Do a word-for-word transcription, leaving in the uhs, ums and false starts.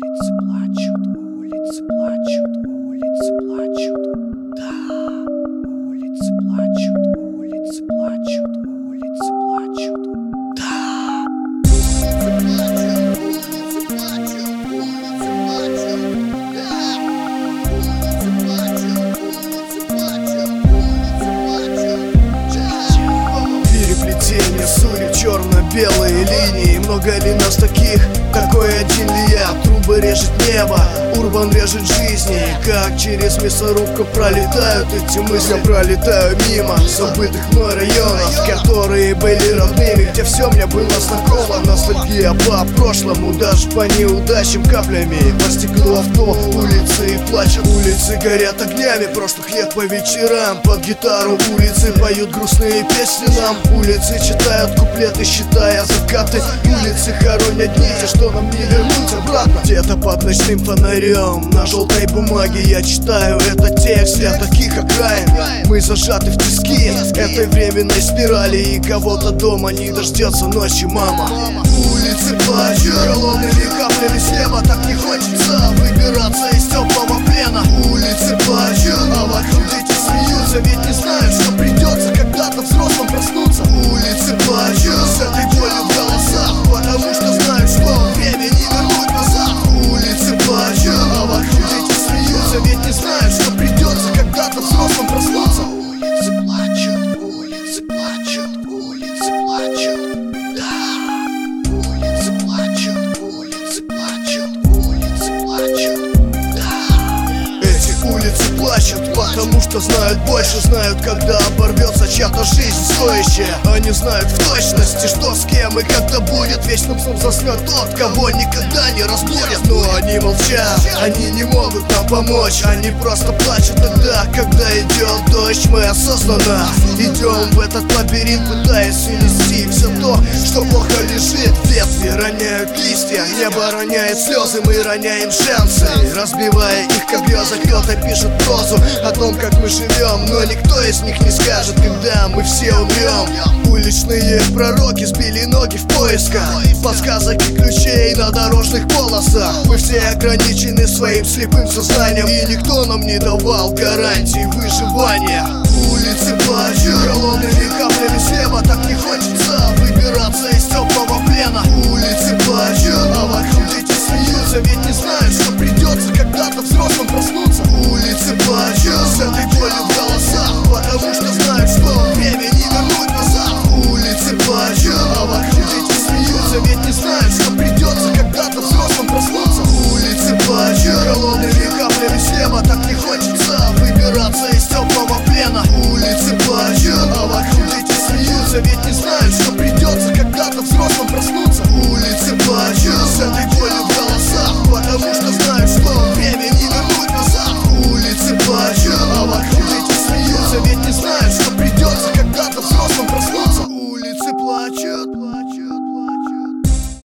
Улицы плачут, улицы плачут, улицы плачут, да. Улицы плачут, улицы плачут, улицы плачут, да. Улицы плачут, улицы плачут, улицы плачут, да. Улицы плачут, улицы плачут, улицы плачут, да. Переплетение судеб, черно-белые линии. Много ли нас таких? Такой один ли я? Трубы режет небо, урбан режет жизни. Как через мясорубку пролетают эти мысли. Пролетаю мимо забытых мной районов, которые были родными, где все мне было знакомо. Ностальгия по прошлому, даже по неудачам каплями по стеклу авто. Улицы плачут, улицы горят огнями прошлых лет по вечерам. Под гитару улицы поют грустные песни нам. Улицы читают куплеты, считая закаты. Улицы хоронят нити, что нам не вернуть обратно. Где-то под ночным фонарем на желтой бумаге я читаю этот текст для таких окраин. Мы зажаты в тиски этой временной спирали, и кого-то дома не дождется ночи мама. Улицы плачут холодными каплями с неба. Так не хочется выбираться из теплого плена. Улицы плачут, а вокруг дети смеются, ведь не знают, что придется когда-то взрослым проснуться. Улицы плачут с этой болью в голосах, потому что знают, что время не вернуть назад. Улицы плачут, а вокруг дети смеются, ведь не знают, что придется когда-то взрослым проснуться. Улицы плачут, улицы плачут, улицы плачут, да. Улицы плачут, улицы плачут, улицы плачут, да. Эти улицы плачут, потому что знают больше. Знают, когда оборвется чья-то жизнь стоящая. Они знают в точности, что с кем и когда будет. Вечным сном заснет тот, кого никогда не разбудят. Но они молчат, они не могут нам помочь. Они просто плачут тогда, когда идет дождь. Мы осознанно идем в этот лабиринт, пытаясь унести все то, что плохо лежит. Ветви роняют листья, небо роняет слезы. Мы роняем шансы, разбивая их как грезы. Кто-то пишет прозу о том, как мы живем, но никто из них не скажет, когда мы все умрем. Уличные пророки сбили ноги в поисках подсказок и ключей на дорожных полосах. Мы все ограничены своим слепым сознанием, и никто нам не давал гарантии выживания. Улицы плачут холодными каплями с неба. Так не хочется выбираться из теплого плена. Улицы плачут, а вокруг дети смеются,